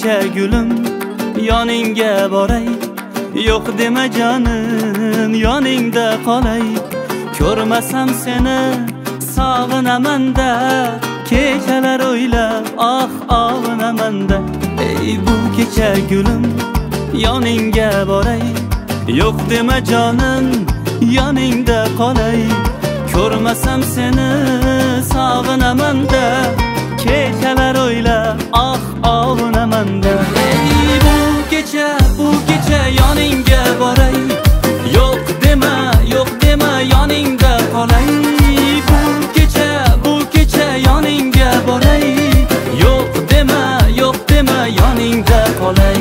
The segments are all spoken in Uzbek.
kecha gulim yoningga boray, yo'q dema jonim yoningda qolay. Ko'rmasam seni sog'inaman-da, kechalar o'ylab og'inaman-da. Ey bu kecha gulim yoningga boray, yo'q dema jonim yoningda qolay. Ko'rmasam seni sog'inaman-da, kechalar o'ylab og'inaman-da. Ey bu kecha yoningga boray, yo'q dema yoningda qolay. Bu kecha yoningga boray, yo'q dema yoningda qolay.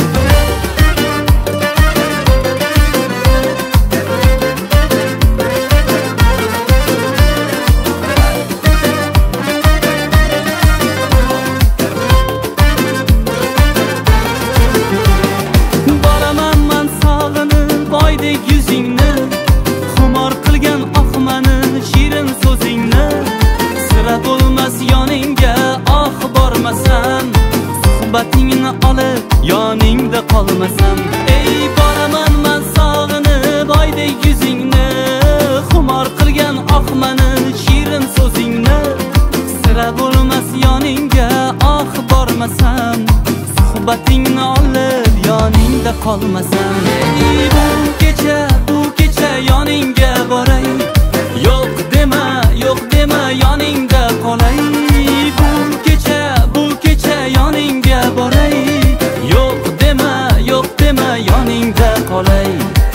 Yuzingni xumor qilgan oqmani shirin so'zingni, sira bo'lmas yoningga bormasam, suhbatingni olib yoningda qolmasam. Ey boraman men sog'inib oydek yuzingni, xumor qilgan oqmani shirin so'zingni, sira bo'lmas yoningga bormasam, suhbatingni olib yoningda qolmasam. Ey bu kecha yoningga boray, yo'q dema yoningda qolay. Bu kecha yoningga boray, yo'q dema yoningda qolay.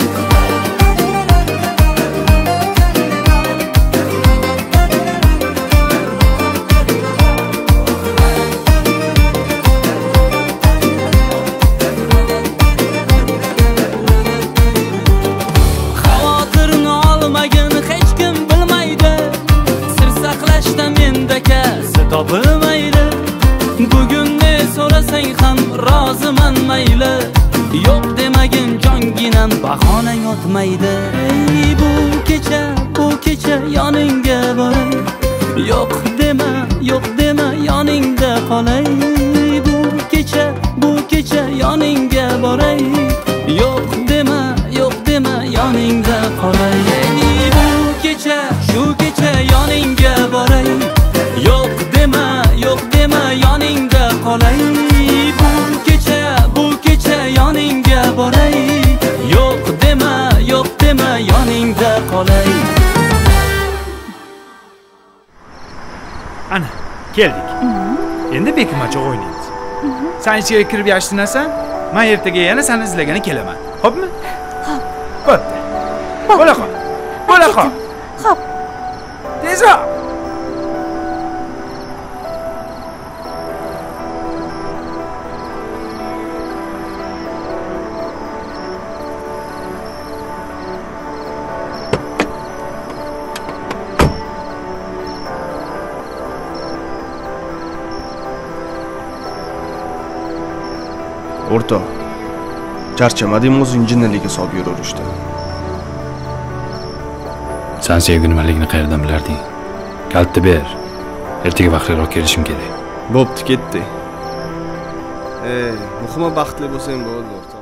Topilmaydi, bugun ne so'rasang ham roziman mayli, yo'q demagin jonginam bahonang o'tmaydi. Ey bu kecha yoningga boray, yo'q dema yoningda qolay. Bu kecha yoningga boray, yo'q dema yoningda qolay. Ey bu kecha yoningga boray, yo'q dema yoningda qolay. Bu kecha yoningga boray, yo'q dema yoningda qolay. Ana, keldik. Endi bekimachoq o'ynaymiz. Sen ichiga kirib yashtinasan, men ertaga yana seni izlagani kelaman. Xo'pmi? Xo'p. Bo'la qol. Xo'p. Tezroq. O'rtoq, charchamadingmi o'zing jinniligiga solib yuraverishdi? Sen sevgi nimaligini qayerdan bilarding? Kalitni ber. Ertaga vaqtliroq kelishim kerak. Bo'pti, ketdi. Muhimi baxtli bo'lsang bo'ldi, o'rtoq.